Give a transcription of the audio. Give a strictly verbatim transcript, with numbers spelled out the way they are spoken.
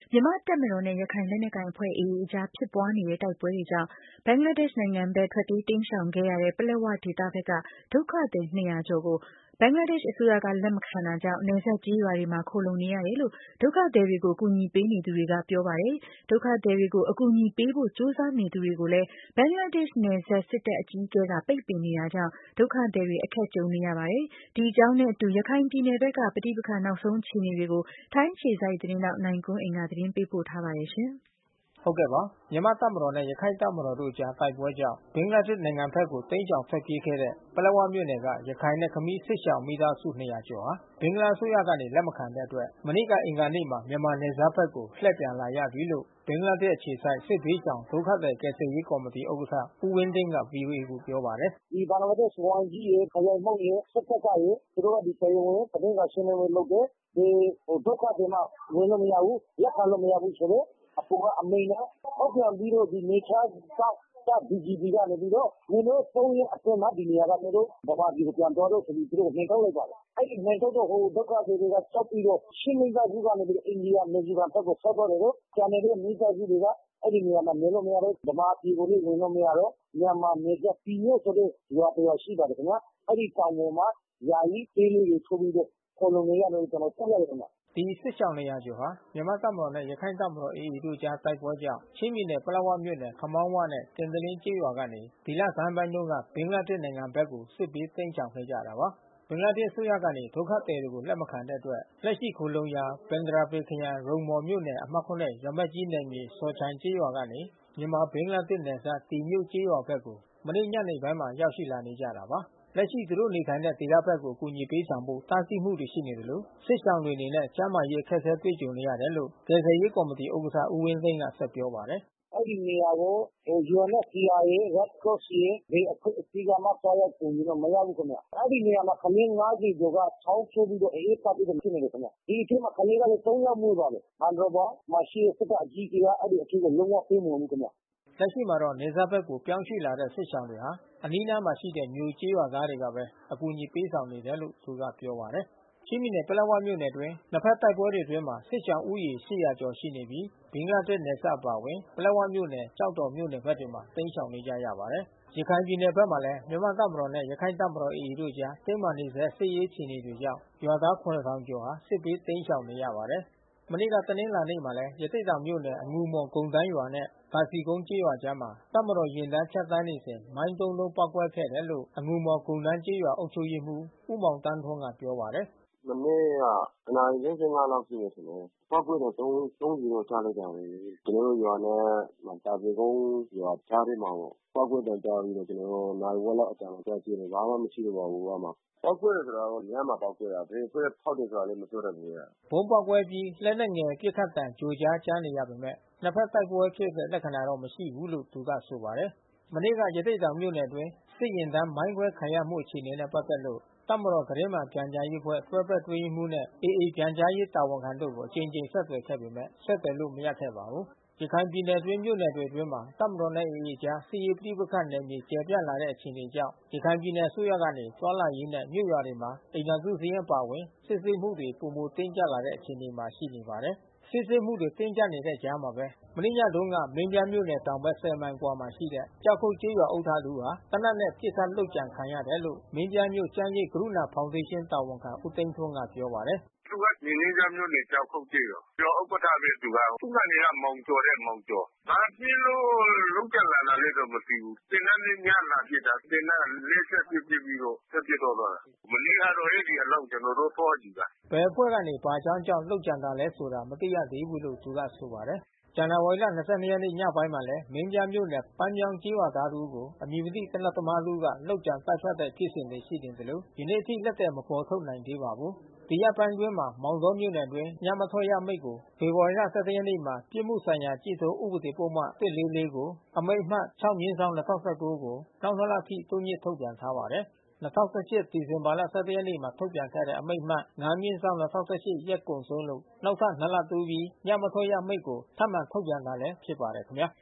မြန်မာ့တပ်မတော်နဲ့ရခိုင်လက်နက်ကိုင်အဖွဲ့ အေအေ အကြားဖြစ်ပွားနေတဲ့တိုက်ပွဲတွေကြောင့် ဘင်္ဂလားဒေ့ရှ်နိုင်ငံဘက် ထွက်ပြေးတိမ်းရှောင်ခဲ့ရတဲ့ ပလက်ဝဒေသဘက်က ဒုက္ခသည် နှစ်ရာကျော်ကို ဘင်္ဂလားဒေ့ရှ်အစိုးရက လက်မခံတာကြောင့် နယ်စပ်ကျေးရွာတွေမှာ ခိုလှုံနေရတယ်လို့ ဒုက္ခသည်တွေကို အကူအညီပေးနေသူတွေကပြောပါတယ်။ ဒုက္ခသည်တွေကို အကူအညီပေးဖို့ ကြိုးစားနေသူတွေကိုလည်း ဘင်္ဂလားဒေ့ရှ်နယ်စပ် စစ်တပ်အကြီးအကဲက ပိတ်ပင်နေတာကြောင့် ဒုက္ခသည်တွေ အခက်ကြုံနေရပါတယ်။ ဒီအကြောင်းနဲ့အတူ ရခိုင်ပြည်နယ်ဘက်က ပဋိပက္ခနောက်ဆုံးအခြေအနေတွေကို ထိုင်းအခြေစိုက်သတင်းထောက် နိုင်ကွန်းအိန်ကနေ သတင်းပေးပို့ထားပါတယ်။ဟုတ်ကဲ့ပါ။ မြန်မာ့တပ်မတော်နဲ့ရခိုင့်တပ်မတော်တို့အကြားတိုက်ပွဲကြောင့် ဘင်္ဂလားဒေ့ရှ်နိုင်ငံဘက်ကို တိမ်းရှောင်ထွက်ပြေးခဲ့တဲ့ ပလက်ဝမြို့နယ်က ရခိုင်နဲ့ခမီးစစ်ရှောင်မိသားစု နှစ်ရာ ကျော်ဟာ ဘင်္ဂလားအစိုးရကနေ လက်မခံတဲ့အတွက် မနေ့ကအင်္ဂါနေ့မှာ မြန်မာနယ်စပ်ဘက်ကို လှည့်ပြန်လာရပြီလို့ ဘင်္ဂလားဒေ့ရှ်အခြေစိုက် စစ်ဘေးရှောင်ဒုက္ခသည်ကယ်ဆယ်ရေးကော်မတီဥက္ကဋ္ဌ ဦးဝင်းသိန်းက ဗွီအိုအေကိုပြောပါတယ်။ “ဒီဘင်္ဂလားဒေ့ရှ် ဝမ်ကြီးရယ် ခရိုင်မုရဲ့ စစ်တပ်ကရယ် သူတို့ကတရားဝင်သတင်းစာရှင်းလင်းပွဲလုပ်တယ်။ ဒီဒုက္ခသည်မှဝင်လို့မရဘူး။ လက်ခံလို့မရဘူးဆိုတော့ အပေါ်ကအမိန့်နဲ့ ထုတ်ပြန်ပြီးတော့ နယ်ခြားစောင့်တပ် ဒီဂျီပီကနေပြီးတော့ မင်းတို့သုံးရက်အတွင်းမှာ ဒီနေရာကမင်းတို့ ဗမာပြည်ကိုပြန်သွားလို့ဆိုပြီး သူတို့နှင်ထုတ်လိုက်ပါတယ်။ အဲဒီနှင်ထုတ်တော့ ဒုက္ခသည်တွေကကြောက်ပြီးတော့ ချင်းမိသားစုကနေပြီးတော့ အိန္ဒိယ မီဇီုရမ်ဘက်ကိုထွက်သွားတယ်။ ကျန်တဲ့မိသားစုတွေက အဲဒီနေရာမှာနေလို့မရတော့ ဗမာပြည်ကိုလည်းဝင်လို့မရတော့ မြန်မာနယ်စပ် ပြည်မြို့ဆိုတဲ့ရွာတရွာရှိပါတယ်ခင်ဗျာ။ အဲဒီတောင်ပေါ်မှာ ယာယီတဲလေးတွေထိုးပြီးတော့ ခိုလှုံနေရတယ်လို့ ကျွန်တော်သိရတယ်ခင်ဗျ။ ” ဒီစစ်ရှောင်နှစ်ရာကျော်ဟာ မြန်မာ့တပ်မတော်နဲ့ရခိုင့်တပ်မတော် အေအေ တို့အကြားတိုက်ပွဲကြောင့် ချင်းပြည်နယ် ပလက်ဝမြို့နယ် ခမောင်းဝနဲ့ ကင်တလင်းကျေးရွာကနေ ဒီလဆန်းပိုင်းတုန်းက ဘင်္ဂလားဒေ့ရှ်နိုင်ငံဘက်ကို စစ်ဘေးတိမ်းရှောင်ခဲ့ကြတာပါ။ ဘင်္ဂလားဒေ့ရှ်အစိုးရကနေ ဒုက္ခသည်တွေကိုလက်မခံတဲ့အတွက် လက်ရှိခိုလှုံရာ ဘင်္ဂရာပင်ခရိုင် ရုံမော်မြို့နယ် အမှတ် ရမက်ကြီးနယ်မြေ ဇော်ချိုင်ကျေးရွာကနေ မြန်မာ-ဘင်္ဂလားဒေ့ရှ်နယ်စပ် တီမြို့ကျေးရွာဘက်ကို မနေ့ညနေပိုင်းမှာ ရောက်ရှိလာနေကြတာပါ။ လက်ရှိသူတို့နေထိုင်တဲ့ဒေသဘက်ကို အကူညီပေးဆောင်ဖို့ တားဆီးမှုတွေရှိနေသလို စစ်ရှောင်တွေအနေနဲ့ ကျန်းမာရေးအခက်ခဲတွေ့ကြုံနေရတယ်လို့ ကယ်ဆယ်ရေးကော်မတီဥက္ကဋ္ဌ ဦးဝင်းသိန်းကဆက်ပြောပါတယ်။ “အဲဒီနေရာကို ယူအန်အိုက်စီအာရယ် Red Cross ရယ် ဘယ်အဖွဲ့အစည်းကမှ သွားရောက်ကူညီလို့မရဘူးခင်ဗျ။ အဲဒီနေရာမှာ ကလေး ငါးဆယ်ကျော်က ချောင်းဆိုးပြီးတော့ အအေးပတ်ပြီးတော့ဖြစ်နေတယ်ခင်ဗျ။ ဒီအထဲမှာကလေးကလည်း သုံး ယောက်မွေးပါတယ်။ ဟန်ရော်ဘောင်မှာရှိတဲ့ စစ်တပ်အကြီးအကဲက အဲဒီအထဲကို လုံးဝပေးမဝင်ဘူးခင်ဗျ။ ” လက်ရှိမှာတော့ နယ်စပ်ဘက်ကိုပြောင်းရွှေ့လာတဲ့စစ်ရှောင်တွေဟာ အနီးနားမှာရှိတဲ့မြိုကျေးရွာသားတွေကပဲ အကူညီပေးဆောင်နေတယ်လို့ သူကပြောပါတယ်။ ချင်းပြည်နယ် ပလက်ဝမြို့နယ်အတွင်း နှစ်ဘက်တိုက်ပွဲတွေအတွင်း စစ်ရှောင်ဦးရေ ရှစ်ရာ ကျော်ရှိနေပြီး ဘင်္ဂလားဒေ့ရှ်နယ်စပ်အပါအဝင် ပလက်ဝမြို့နယ် ကျောက်တော်မြို့နယ်ဘက်တွေမှာ တိမ်းရှောင်နေကြရပါတယ်။ ရခိုင်ပြည်နယ်ဘက်မှာလည်း မြန်မာ့တပ်မတော်နဲ့ရခိုင့်တပ်မတော် အေအေ တို့အကြား တင်းမာနေဆဲ စစ်ရေးအခြေအနေတွေကြောင့် ရွာသား ခုနစ်ထောင်ကျော်ဟာ စစ်ဘေးတိမ်းရှောင်နေရပါတယ်။ မနေ့ကတနင်္လာနေ့မှာလည်း ရသေ့တောင်မြို့နယ် အငူမော် ကုန်တန်းရွာနဲ့ သာစည်ကုန်းကျေးရွာအကြားမှာ တပ်မတော်ယာဉ်တန်းဖြတ်သန်းနေစဉ် မိုင်း သုံး လုံးပေါက်ကွဲခဲ့တယ်လို့ အငူမော် ကုန်တန်းကျေးရွာအုပ်ချုပ်ရေးမှူး ဦးမောင်သန်းထွန်းကပြောပါတယ်။ “မနေ့က တနာရီ ၄၅ လောက်ရှိမယ်ထင်တယ်။ ပေါက်ကွဲသံ သုံး သုံး ကြိမ်တော့ကြားလိုက်ရတယ်။ ကျွန်တော်တို့ရွာနဲ့ သာစည်ကုန်းရွာကြားထဲမှာပေါ့။ ပေါက်ကွဲသံကြားပြီးတော့ ကျွန်တော်တို့ နာရီဝက်လောက်အကြာမှာသွားကြည့်တယ်။ ဘာမှမရှိတော့ပါဘူးအဲဒီမှာ။ ပေါက်ကွဲတယ်ဆိုတာက ညမှာပေါက်ကွဲတာ။ ဘယ်အဖွဲ့ဖေါက်တယ်ဆိုတာလည်း မပြောတတ်ဘူး။ ဗုံးပေါက်ကွဲအပြီး လက်နက်ငယ်ပစ်ခတ်သံကြိုကြားကြားနေရပေမဲ့ နှစ်ဘက်တိုက်ပွဲဖြစ်တဲ့လက္ခဏာတော့မရှိဘူးလို့ သူကဆိုပါတယ်။ မနေ့က ရသေ့တောင်မြို့နယ်အတွင်း စစ်ယာဉ်တန်းမိုင်းခွဲခံရမှုအခြေအနေနဲ့ပက်သက်လို့ တပ်မတော်သတင်းမှန်ပြန်ကြားရေးအဖွဲ့ တွဲဘက်အတွင်းရေးမှူးနဲ့ အေအေ ပြန်ကြားရေးတာဝန်ခံတို့ကို အကြိမ်ကြိမ်ဆက်သွယ်ခဲ့ပေမဲ့ ဆက်သွယ်လို့မရခဲ့ပါဘူး။ ရခိုင်ပြည်နယ်အတွင်းမြို့နယ်တွေအတွင်းမှာ တပ်မတော်နဲ့ အေအေ အကြား စစ်ရေးပဋိပက္ခနယ်မြေကျယ်ပြန့်လာတဲ့အခြေအနေကြောင့် ရခိုင်ပြည်နယ်အစိုးရကနေ သွားလာရေးနဲ့ မြို့ရွာတွေမှာ အိမ်ထောင်စုစာရင်းအပါအဝင် စစ်ဆေးမှုတွေ ပိုမိုတင်းကြပ်လာတဲ့အခြေအနေမှာရှိနေပါတယ်။ စစ်ဆေးမှုတွေတင်းကြပ်နေတဲ့ကြားမှာပဲ မနေ့ညတုန်းက မင်းပြားမြို့နယ်တောင်ဘက် ဆယ် မိုင်အကွာမှာရှိတဲ့ ကျောက်ခုတ်ကျေးရွာဥက္ကဋ္ဌတဦးဟာ သေနတ်နဲ့ပစ်ခတ်လုပ်ကြံခံရတယ်လို့ မင်းပြားမြို့ကျန်းရိပ် ကရုဏာဖေါင်ဒေးရှင်းတာဝန်ခံဦးသိန်းထွန်းကပြောပါတယ်။ “သူကမင်းပြားမြို့နယ် ကျောက်ခုတ်ကျေးရွာ။ ရွာဥက္ကဋ္ဌပဲသူက။ သူ့နာမည်ကမောင်ကျော်တဲ့မောင်ကျော်။ ဘာဖြစ်လို့လုပ်ကြံလာတာလဲတော့မသိဘူး။ သေနတ်နဲ့ညလာပစ်တာ။ သေနတ်လေးချက်ပစ်ပြီးတော့ ထွက်ပြေးသွားတာ။ မနေ့ကတော့အဲဒီအလောင်းကျွန်တော်တို့သွားယူတာ။” ဘယ်အဖွဲ့ကနေ ဘာအကြောင်းကြောင့်လုပ်ကြံတာလဲဆိုတာ မသိရသေးဘူးလို့ သူကဆိုပါတယ်။ ဇန်နဝါရီလ ၂၂ ရက်နေ့ညပိုင်းမှာလည်း မင်းပြားမြို့နယ် ပန်းမြောင်းကျေးရွာသားတဦးကို အမည်မသိ သေနတ်သမားတဦးက လုပ်ကြံသတ်ဖြတ်တဲ့ဖြစ်စဉ်တွေရှိနေသလို ယနေ့အထိလက်သည်မဖေါ်ထုတ်နိုင်သေးပါဘူး။ ဒီရက်ပိုင်းအတွင်းမှာ မောင်တောမြို့နယ်အတွင်း ညမထွက်ရအမိန့်ကို ဖေဖေါ်ဝါရီ ၁၁ ရက်နေ့မှာ ပြစ်မှုဆိုင်ရာကျင့်ထုံးဥပဒေပုဒ်မ ၁၄၄ ကို အမိန့်အမှတ် ၆/၂၀၁၉ ကို နောက် နှစ်လအထိ တိုးမြှင့်ထုတ်ပြန်ထားပါတယ်။ ၂၀၁၈ ဒီဇင်ဘာ ၁၁ ရက်နေ့မှာ ထုတ်ပြန်ခဲ့တဲ့အမိန့်အမှတ် ၅/၂၀၁၈ ရက်ကုန်ဆုံးလို့ နောက်ထပ် နှစ် လတိုးပြီး ညမထွက်ရအမိန့်ကို ထပ်မံထုတ်ပြန်တာလည်း ဖြစ်ပါတယ်ခင်ဗျာ။